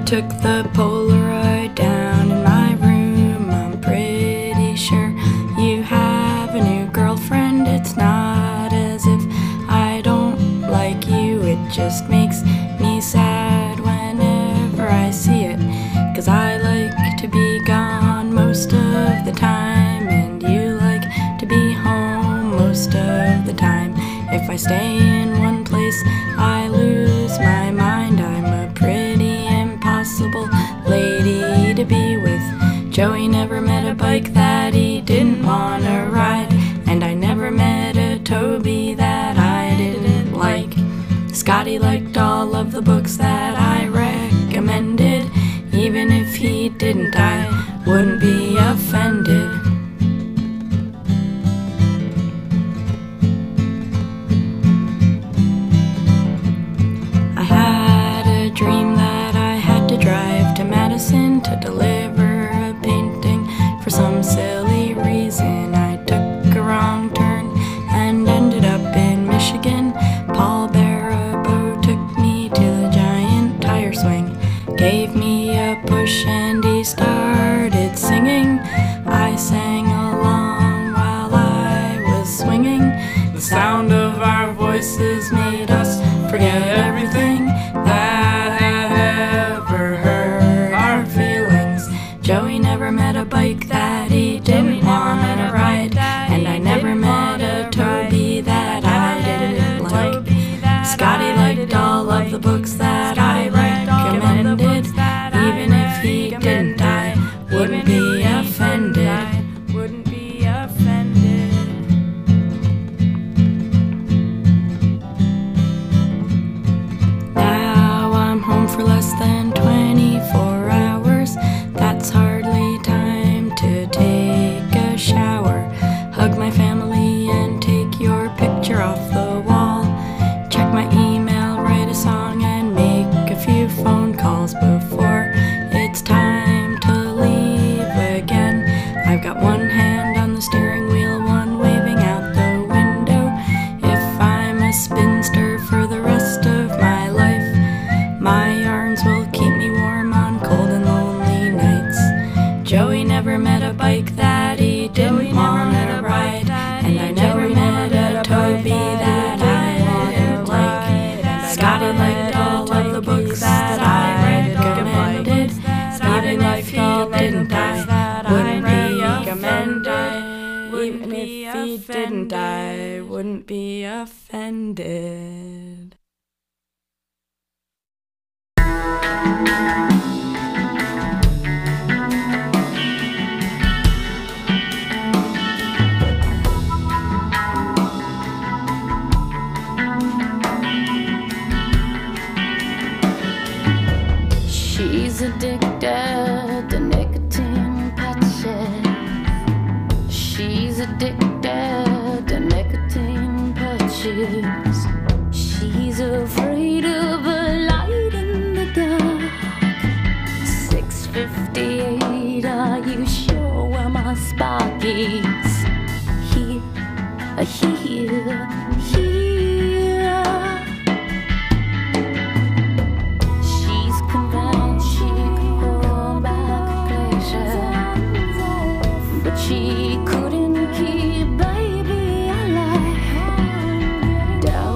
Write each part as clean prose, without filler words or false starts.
took the Polaroid down in my room. I'm pretty sure you have a new girlfriend. It's not as if I don't like you, it just makes me sad whenever I see it. 'Cause I like to be gone most of the time, and you like to be home most of the time. If I stay in one place, I lose my mind. I'm a pretty impossible lady to be with. Joey never met a bike that he didn't want to ride, and I never met a Toby that I didn't like. Scotty liked all of the books that I recommended. Even if he didn't, I wouldn't be offended. I had a dream that I had to drive to Madison to deliver a painting. For some silly reason, I took a wrong turn and ended up in Michigan. Paul Barabo took me to the giant tire swing, gave me a push, and he started singing. I sang along while I was swinging. The sound of our voices made us forget everything that had ever hurt our feelings. Joey never met a bike that he didn't want to ride, and I never met a Toby that I didn't like. Scotty liked all of the books that I recommended. Even if he didn't, I wouldn't be offended. Wouldn't be offended. Now I'm home for less than 24 hours. That's hardly time to take a shower, hug my family, and take your picture off the wall. Check my email, write a song, and make a few phone calls before it's time to leave again. I've got one hand on the steering wheel, one waving out the window. If I'm a spinster for the rest of my life, my arms will keep me warm on cold and lonely nights. Joey never met a bike that he didn't want to ride, and I never met a Toby that I didn't like. Scotty liked all of the books that I recommended. Even if he didn't, I wouldn't be offended. Even if he didn't, I wouldn't be offended. She's addicted to nicotine patches. She's addicted to nicotine patches. She's afraid of a light in the dark. 6:58, are you sure where my spark is? Here, here, here. She's convinced she could hold back pleasure, but she couldn't keep baby alive. Down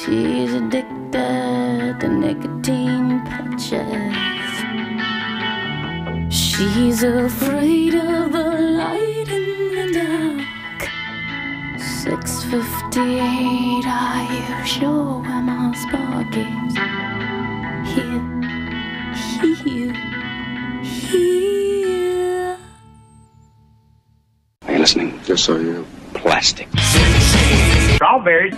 She's addicted to nicotine patches. She's afraid of the light in the dark. 6:58, are you sure where my spark is? Here. Are you listening? Yes, I am. Plastic. Strawberries.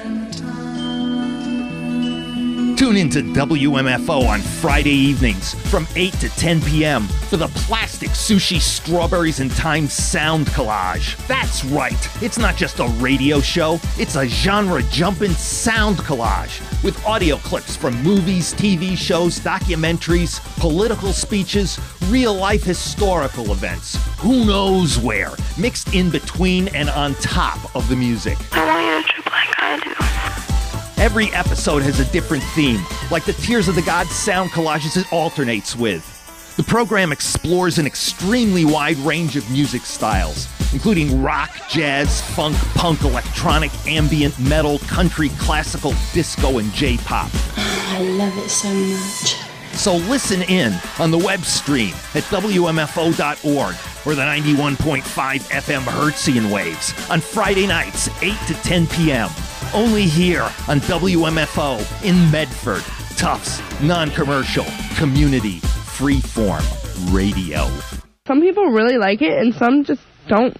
Tune in to WMFO on Friday evenings from 8 to 10 p.m. for the Plastic Sushi Strawberries and Time Sound Collage. That's right, it's not just a radio show, it's a genre-jumping sound collage with audio clips from movies, TV shows, documentaries, political speeches, real-life historical events, who knows where, mixed in between and on top of the music. I want you to trip like I do. Every episode has a different theme, like the Tears of the Gods sound collages it alternates with. The program explores an extremely wide range of music styles, including rock, jazz, funk, punk, electronic, ambient, metal, country, classical, disco, and J-pop. I love it so much. So listen in on the web stream at WMFO.org or the 91.5 FM Hertzian waves on Friday nights, 8 to 10 p.m. Only here on WMFO in Medford. Tufts, non-commercial, community, freeform radio. Some people really like it and some just don't.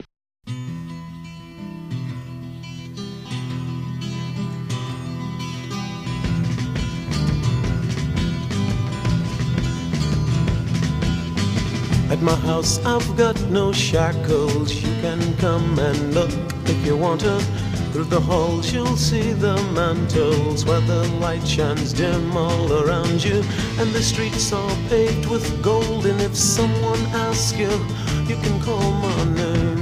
At my house I've got no shackles. You can come and look if you want to. Through the halls you'll see the mantles where the light shines dim all around you. And the streets are paved with gold. And if someone asks you, you can call my name.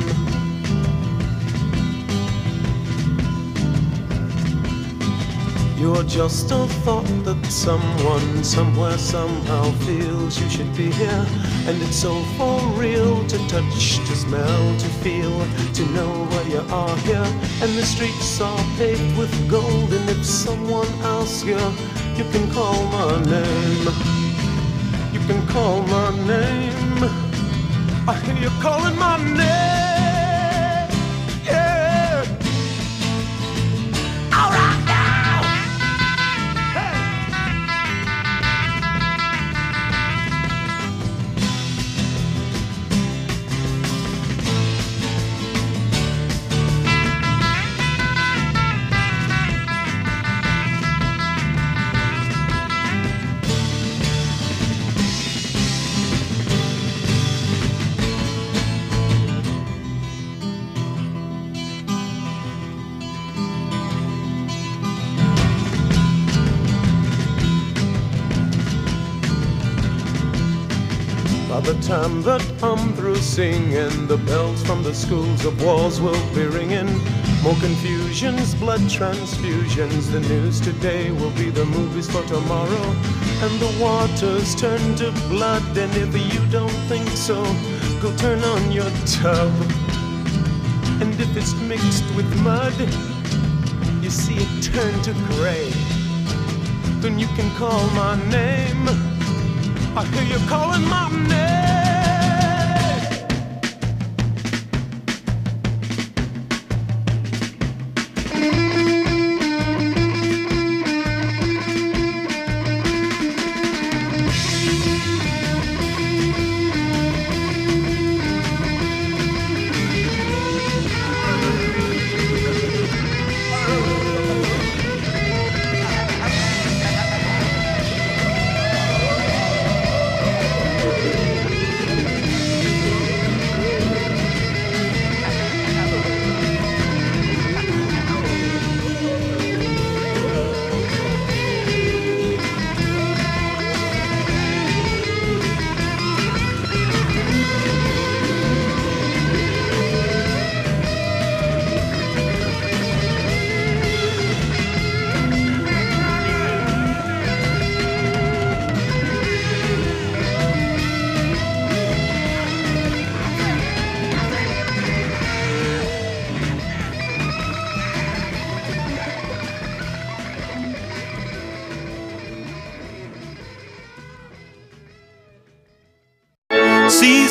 You're just a thought that someone, somewhere, somehow feels you should be here. And it's so for real to touch, to smell, to feel, to know where you are here. And the streets are paved with gold. And if someone asks you, you can call my name. You can call my name. I hear you calling my name. Yeah. All right. By the time that I'm through singing, the bells from the schools of walls will be ringing. More confusions, blood transfusions. The news today will be the movies for tomorrow. And the waters turn to blood. And if you don't think so, go turn on your tub. And if it's mixed with mud, you see it turn to gray. Then you can call my name. I hear you calling my name.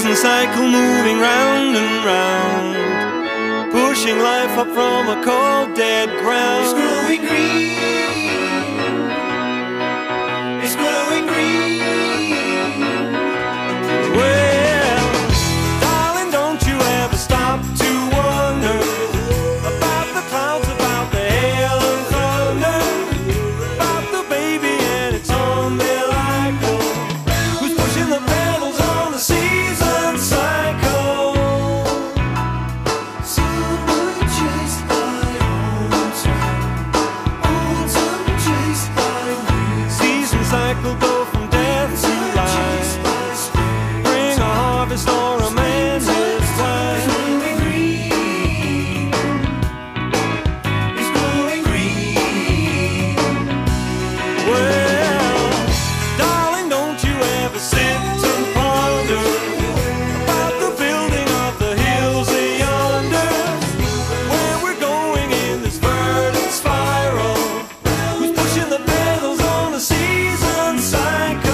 season cycle moving round and round, pushing life up from a cold dead ground. It's growing green, it's growing green. Well, darling, don't you ever stop to wonder about the clouds, about the hail and thunder, about the baby and its umbilical, who's pushing the pedals on the season cycle. Summer chased by autumn chased by winter. Season cycle go from death to life, bring a harvest or a man his wife. It's growing green. Well, darling, don't you ever sit and ponder about the building of the hills yonder, where we're going in this verdant spiral, who's pushing the pedals on the season cycle.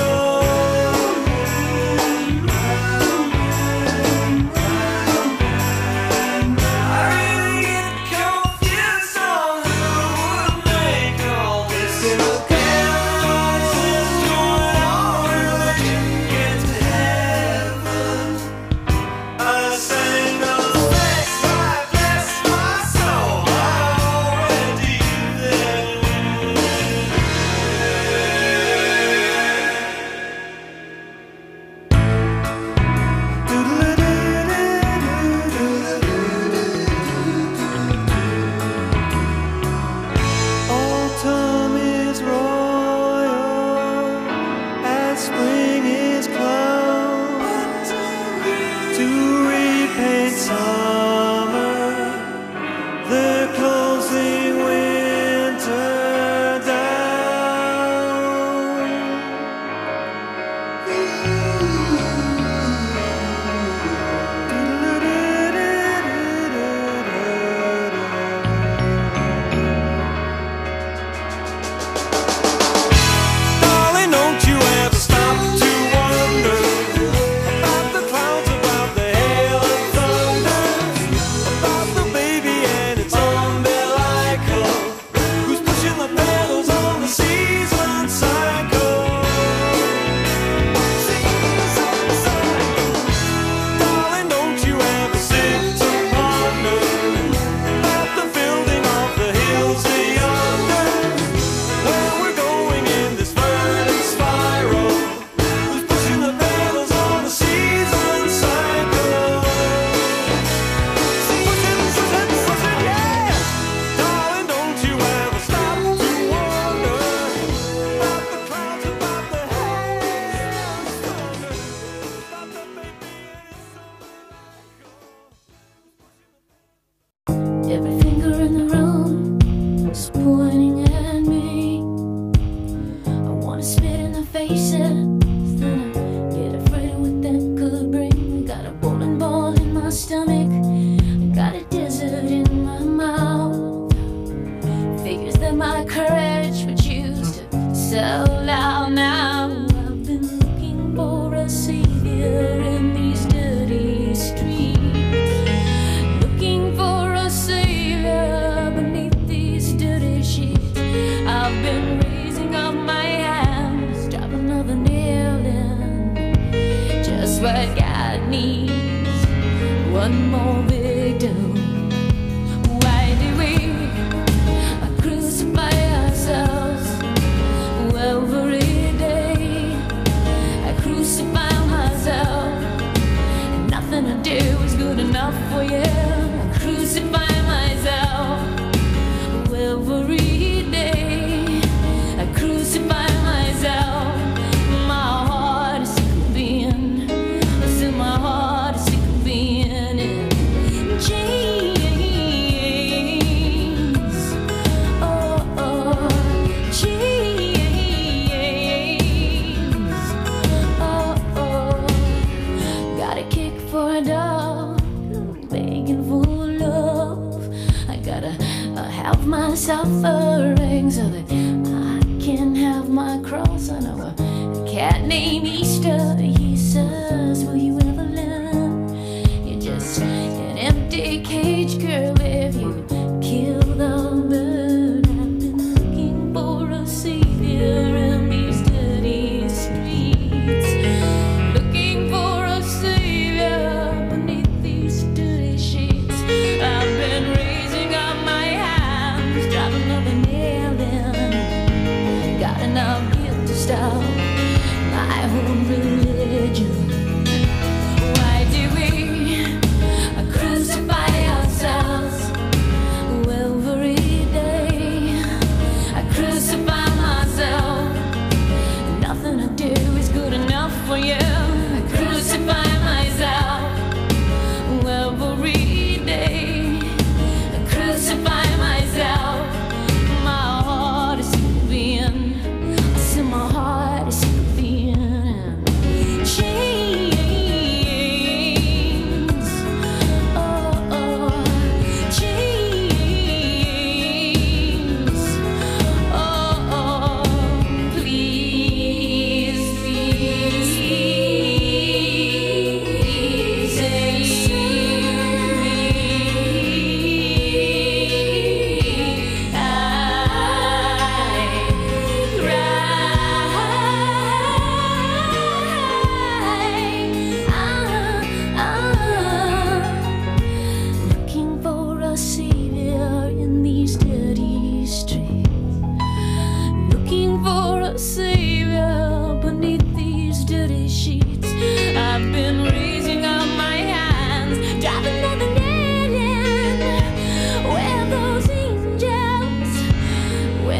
I really get confused on who would make all this chaos going on when you get to heaven. I sang the bless my soul, already there. Autumn is royal, as spring is cloud, to repaint summer, they're closing winter down. Darling, don't you ever stop to wonder about the clouds, about the hail and thunder, about the baby and its umbilical, who's pushing the pedals on the season cycle. Darling, don't you ever sit and ponder about the building of the hills yonder, where we're going in this verdant spiral, who's pushing the pedals on the season cycle. Yeah. Darling, don't you ever stop to wonder about the clouds, about the hail and thunder, about the baby and its umbilical. Every finger in the room is pointing at me. I wanna spit in their faces, then I get afraid of what that could bring. I got a bowling ball in my stomach, I got a desert in my mouth. Figures that my courage would choose to sell out now. I've been looking for a savior in these dirty streets, looking for a savior beneath these dirty sheets. I've been raising up my hands, drop another nail in, just what God needs, one more victim. Why do we crucify ourselves every day? I crucify myself, and nothing I do is good enough for you. I crucify myself every day. I crucify myself. My heart is sick of being, I said my heart is sick of being in chains. Oh, oh, chains. Oh, oh. Got a kick for a dog, begging for love. I gotta have my suffering so that I can have my cross. I know a cat named Easter. He says, will you ever learn?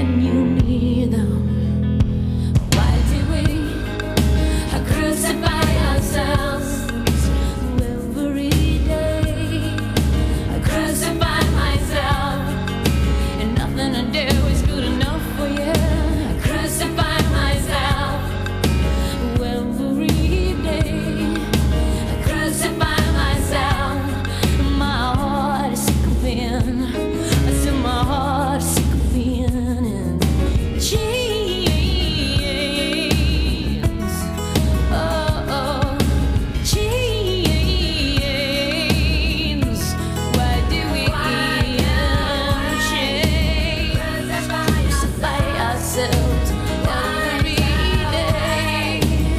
when you need them. Why do we crucify ourselves every day? I crucify myself, and nothing I do is good enough for you. I crucify myself every day. I crucify myself. My heart is sick of being. I said my heart is sick of being in chains. Oh, oh, chains. Why do we crucify ourselves every day?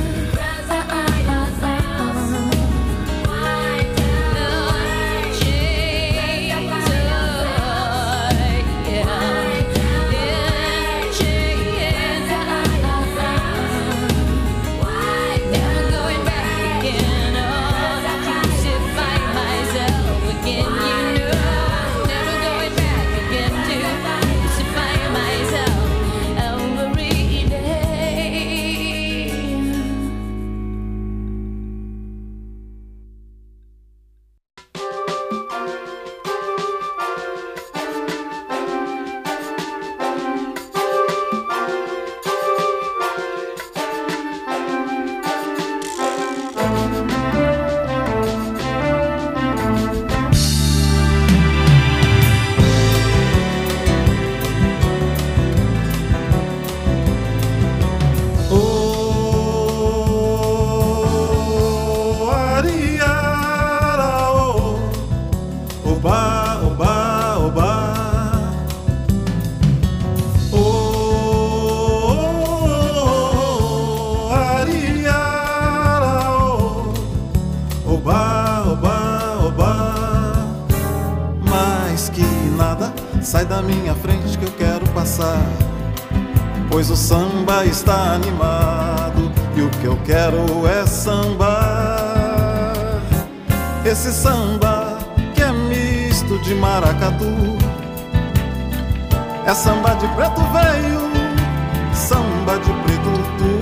Mais que nada, sai da minha frente que eu quero passar, pois o samba está animado e o que eu quero é sambar. Esse samba que é misto de maracatu, é samba de preto velho, samba de preto tu.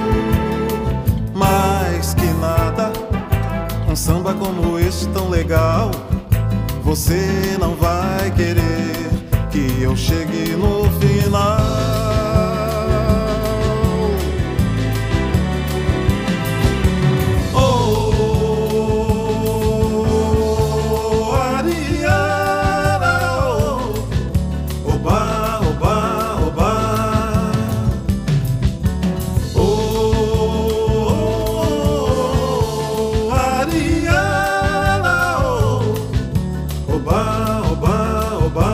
Mais que nada, um samba como este tão legal, você não vai querer que eu chegue no final. Oh, Ariara, oh, oba, oba, oba. Oh, Ariara, oh, oba, oba, oba.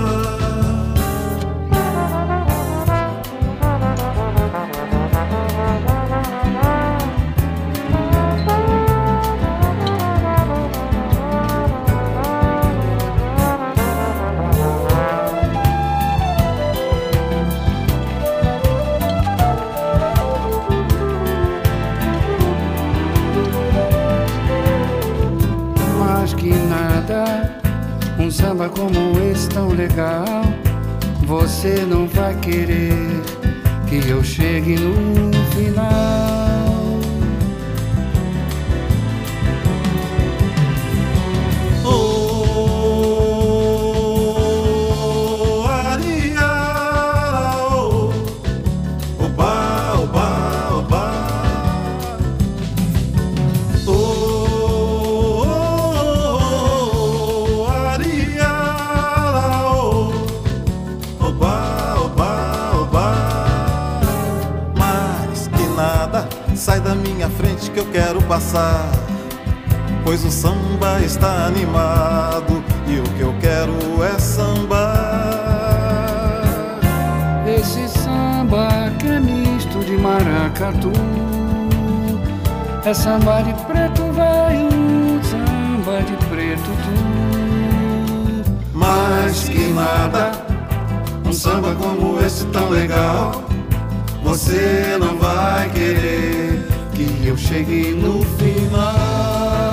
Mais que nada, um samba como esse tão legal, você não vai querer que eu chegue no final. Oh, Ariara, oh, oba, oba, oba. Oh, Ariara, oh, oba, oba, oba. Mais que nada, sai da minha frente que eu quero passar, pois o samba está animado e o que eu quero é sambar. Esse samba que é misto de maracatu, é samba de preto velho, samba de preto tu. Mais que nada, um samba como esse tão legal, você não vai querer que eu chegue no final.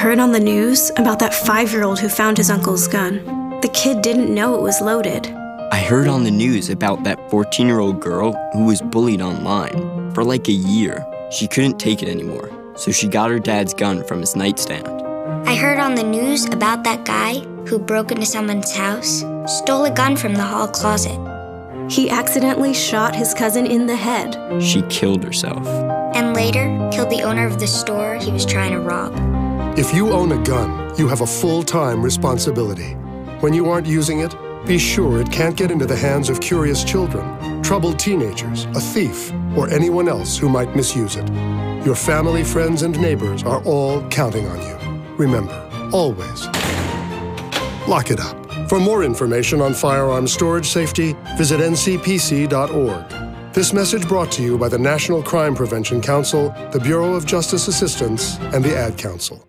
heard on the news about that 5-year-old who found his uncle's gun. The kid didn't know it was loaded. I heard on the news about that 14-year-old girl who was bullied online for like a year. She couldn't take it anymore, so she got her dad's gun from his nightstand. I heard on the news about that guy who broke into someone's house, stole a gun from the hall closet. He accidentally shot his cousin in the head. She killed herself. And later, killed the owner of the store he was trying to rob. If you own a gun, you have a full-time responsibility. When you aren't using it, be sure it can't get into the hands of curious children, troubled teenagers, a thief, or anyone else who might misuse it. Your family, friends, and neighbors are all counting on you. Remember, always, lock it up. For more information on firearm storage safety, visit ncpc.org. This message brought to you by the National Crime Prevention Council, the Bureau of Justice Assistance, and the Ad Council.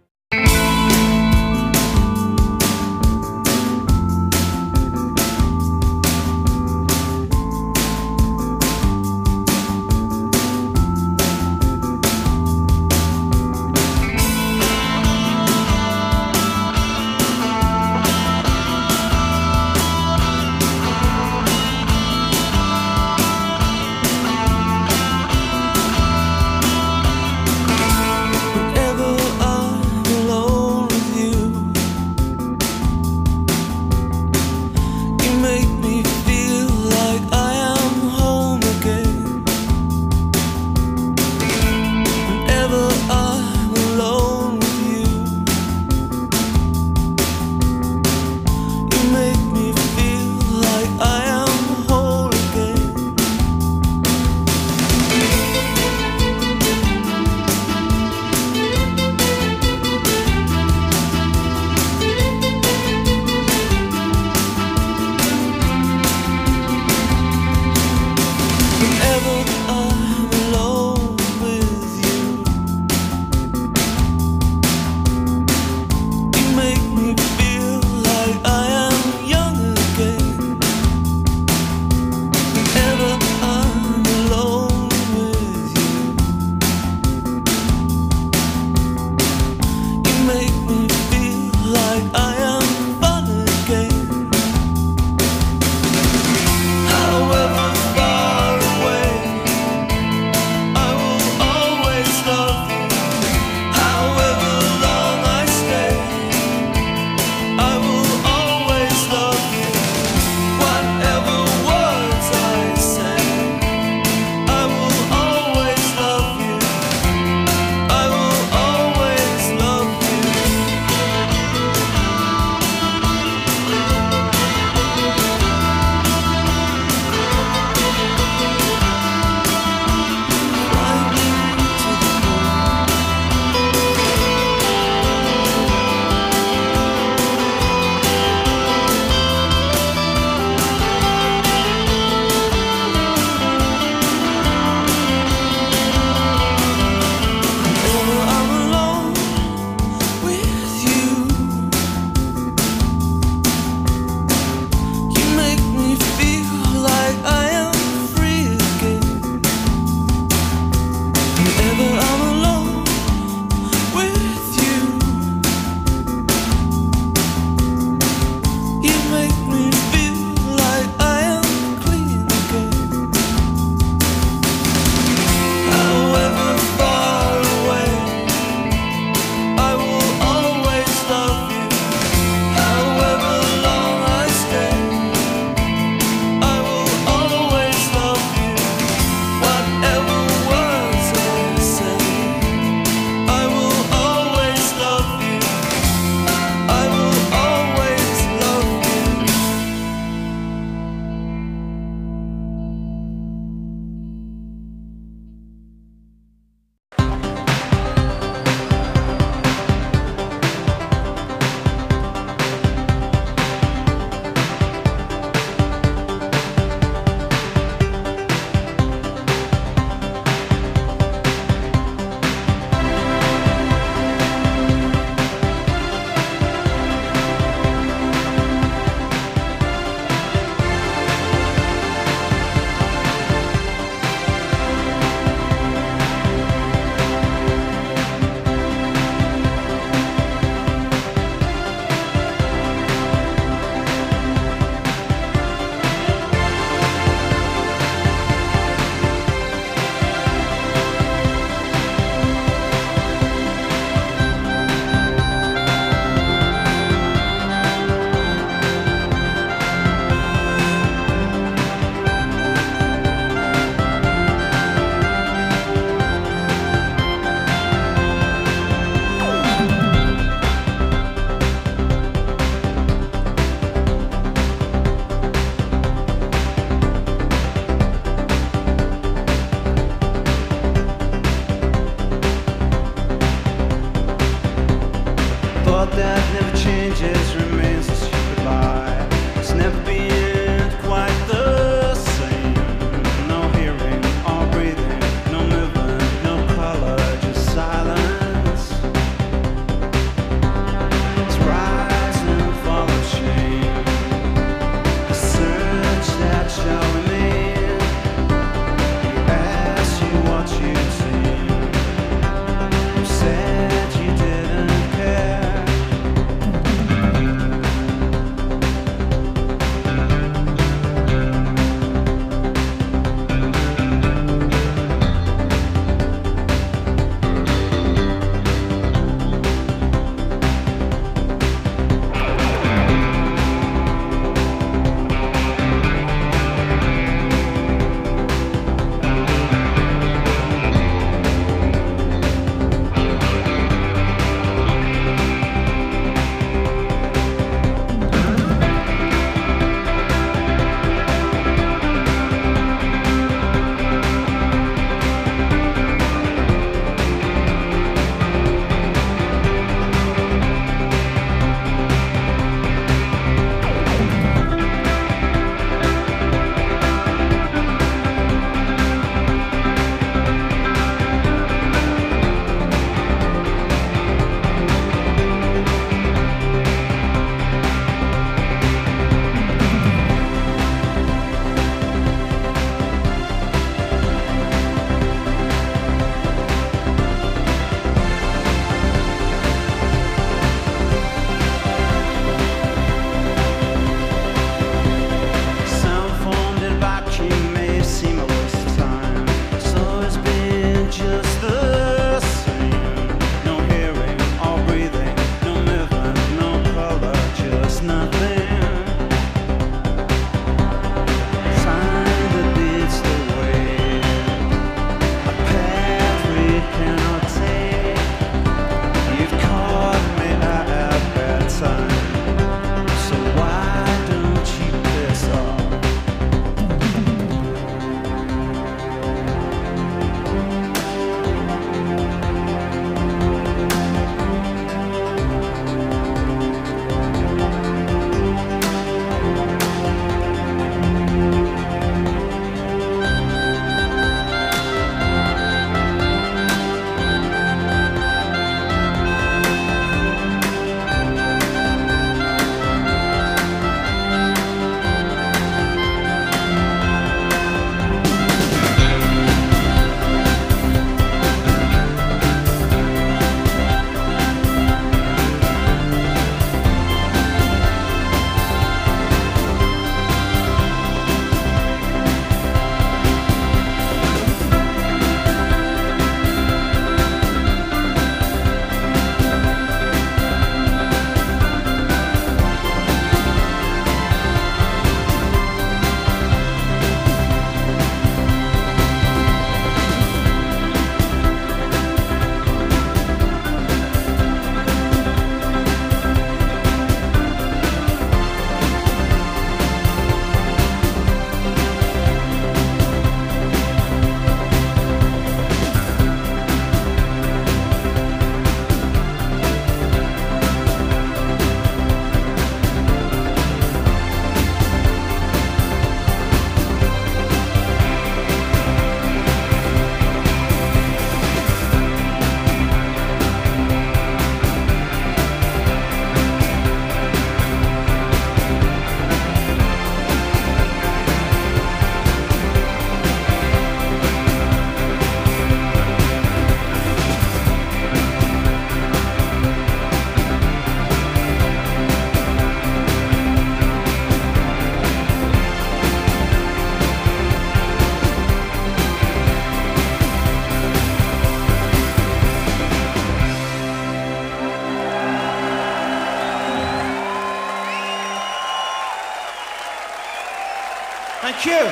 Thank you.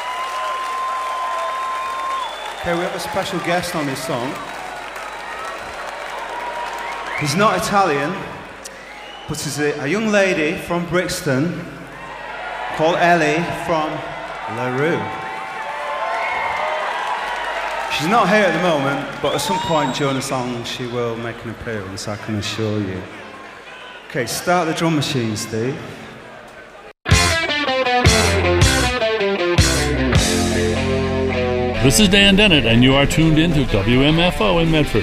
Okay, we have a special guest on this song. He's not Italian, but he's a young lady from Brixton called Ellie from LaRue. She's not here at the moment, but at some point during the song she will make an appearance, I can assure you. Okay, start the drum machine, Steve. This is Dan Dennett, and you are tuned in to WMFO in Medford.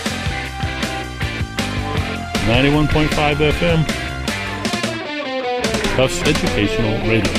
91.5 FM. Tufts Educational Radio.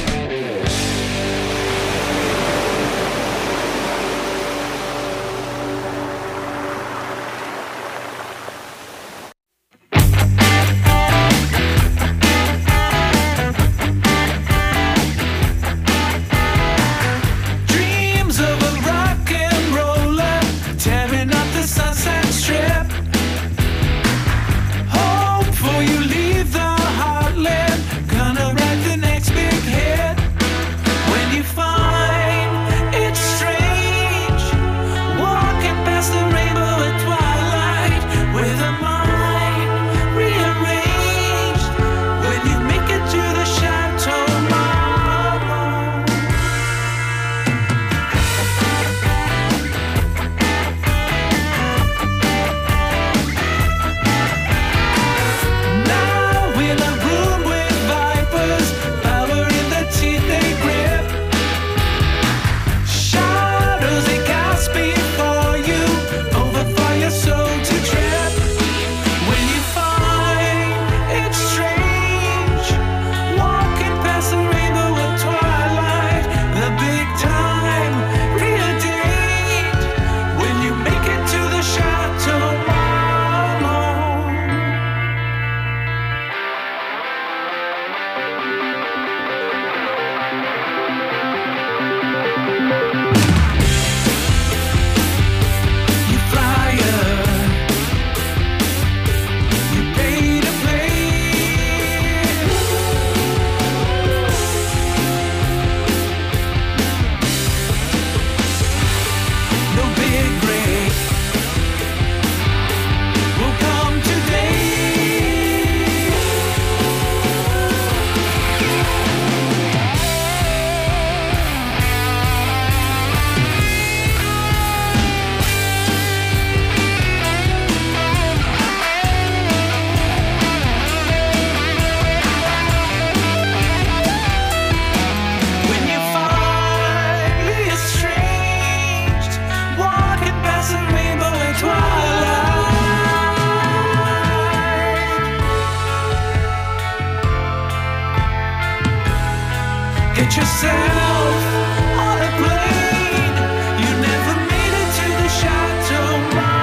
Get yourself on a plane. You never made it to the Chateau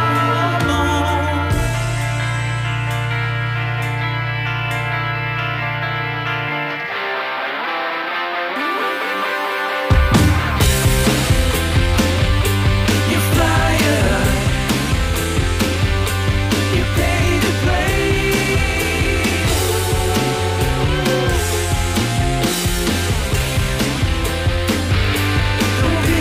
Marmont. You flyer, you pay to play. Don't be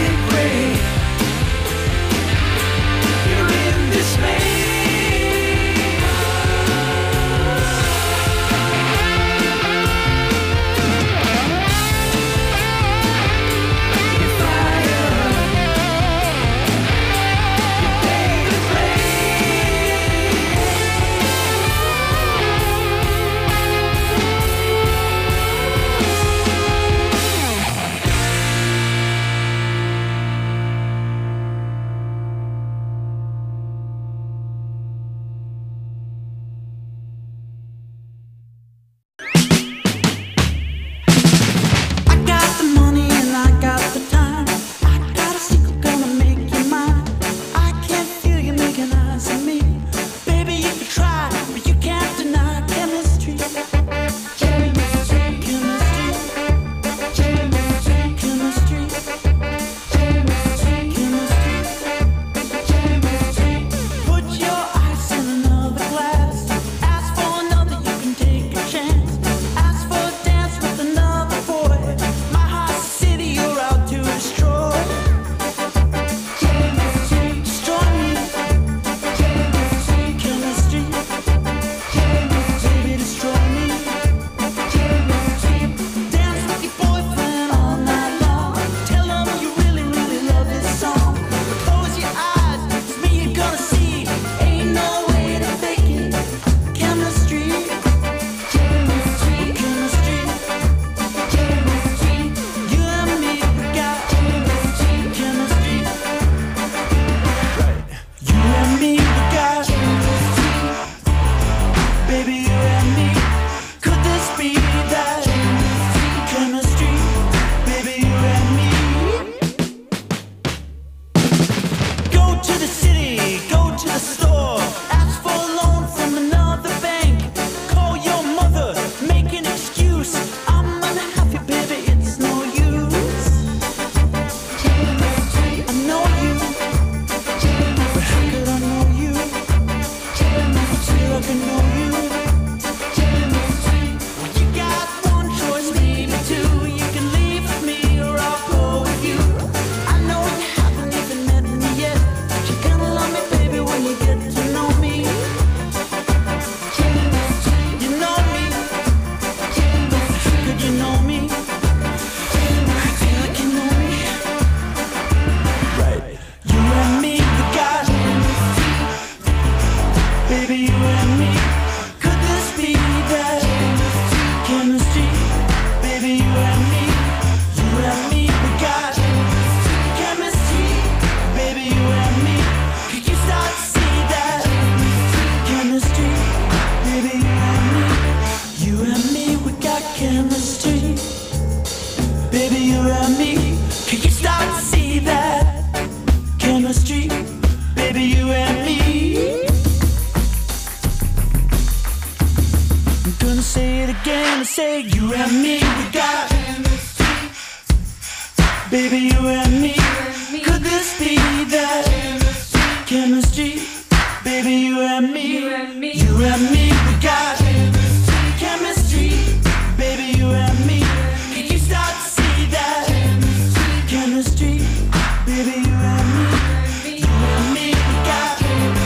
we got chemistry. Baby, you and me. Could this be that chemistry? Baby, you and me. You and me, we got chemistry. Baby, you and me. Can you start to see that chemistry? Baby, you and me. You and me, we got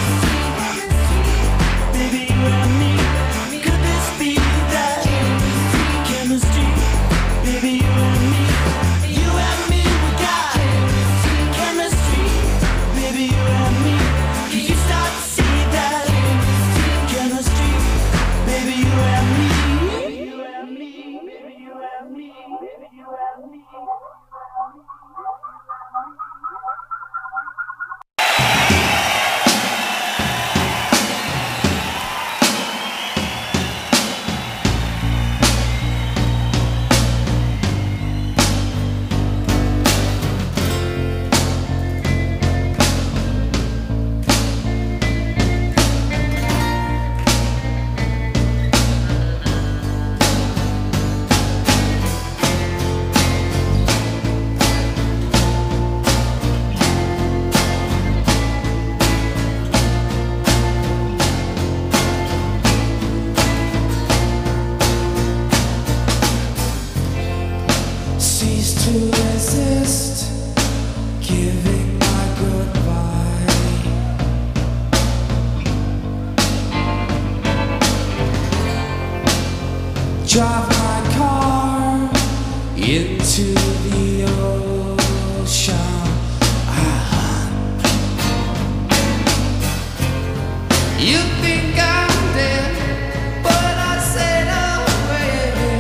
baby, you and me. Could this be that chemistry? Baby, you and me. You and me, we got chemistry. Baby, you and me. Can you start to see that chemistry? Baby, you and me. You and me. Baby, you and me. Baby, you and me. Cease to resist, giving my goodbye. Drive my car into the ocean. You think I'm dead, but I said away.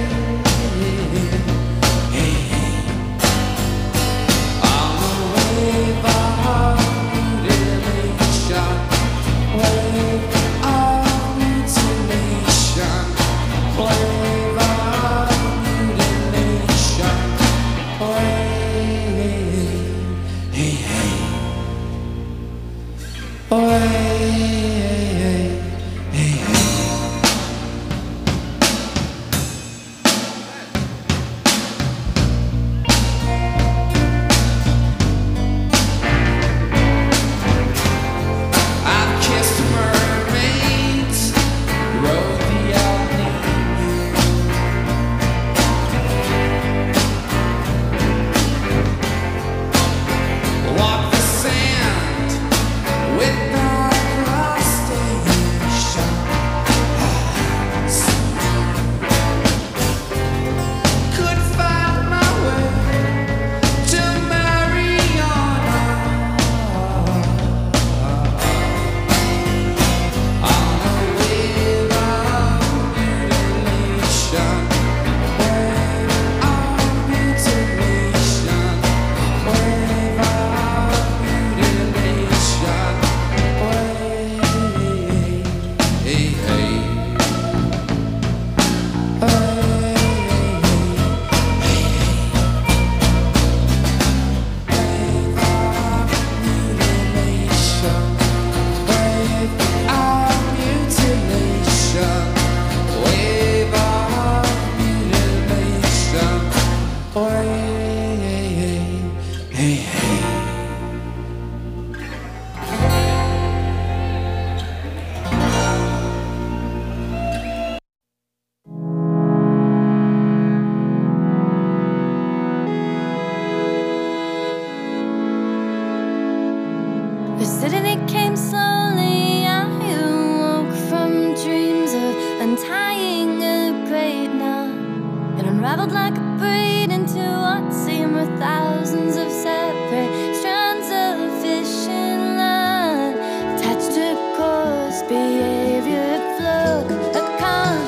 Visited, it came slowly. I woke from dreams of untying a great knot. It unraveled like a braid into what seemed were thousands of separate strands of fishing line. Attached to course, behavior flowed. A calm,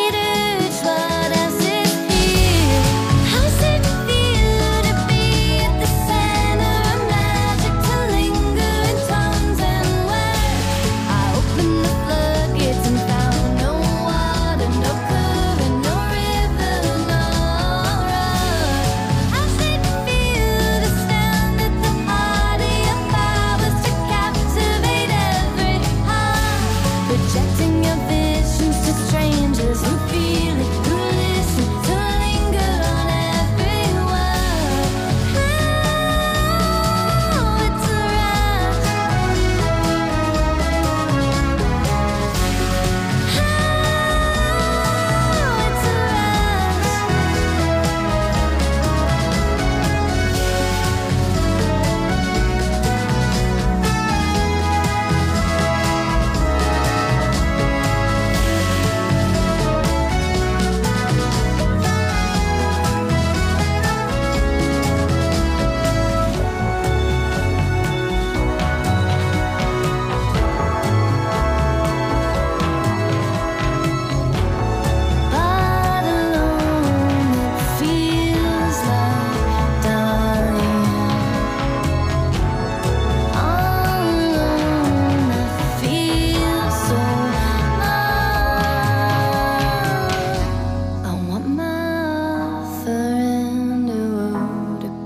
each what else is here. How's it feel to be at the center of magic, to linger in tones and words? I opened the floodgates and found no water, no current, no river, no road. How's it feel to stand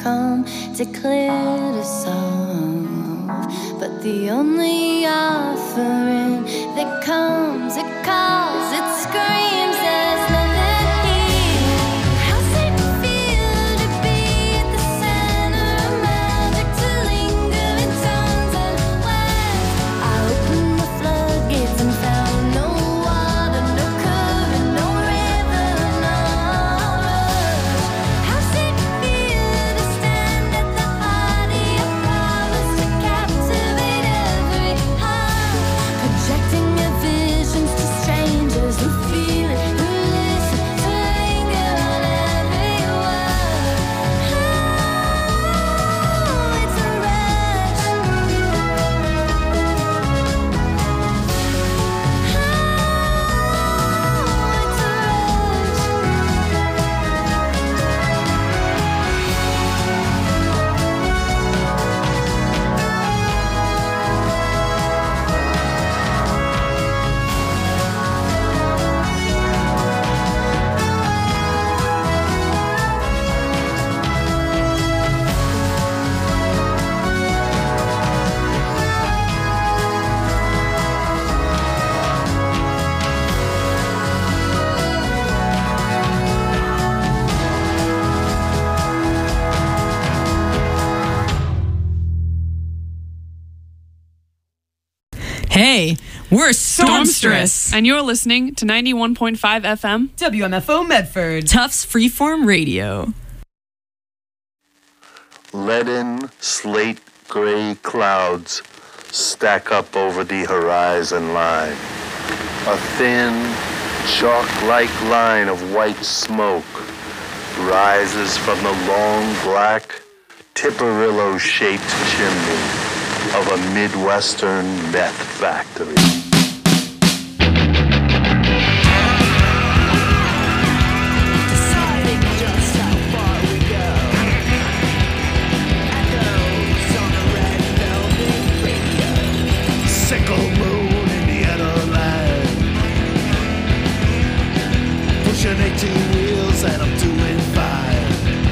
come to clear us off. But the only offering that comes, it calls, it screams, there's nothing here. How's it feel to be at the center of magic, to linger in tones and words? I opened the floodgates and found no water, no current, no river, no rush. How's it feel to stand at the heart of your promise, to captivate every heart, projecting your visions to strangers who feel it, who listen, to linger on every word. Oh, it's a rush. Hey, we're Stormstress. And you're listening to 91.5 FM WMFO Medford. Tufts Freeform Radio. Leaden, slate gray clouds stack up over the horizon line. A thin, chalk-like line of white smoke rises from the long, black, Tipperillo-shaped chimney of a Midwestern meth factory. Sickle moon, Indiana line, pushing 18 wheels and I'm doing fine.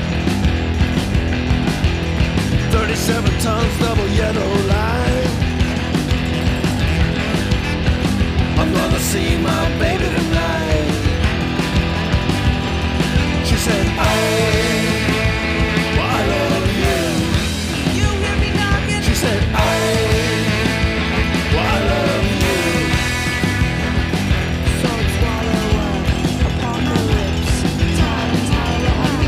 37 tons, double yellow line. I'm gonna see my baby tonight. She said,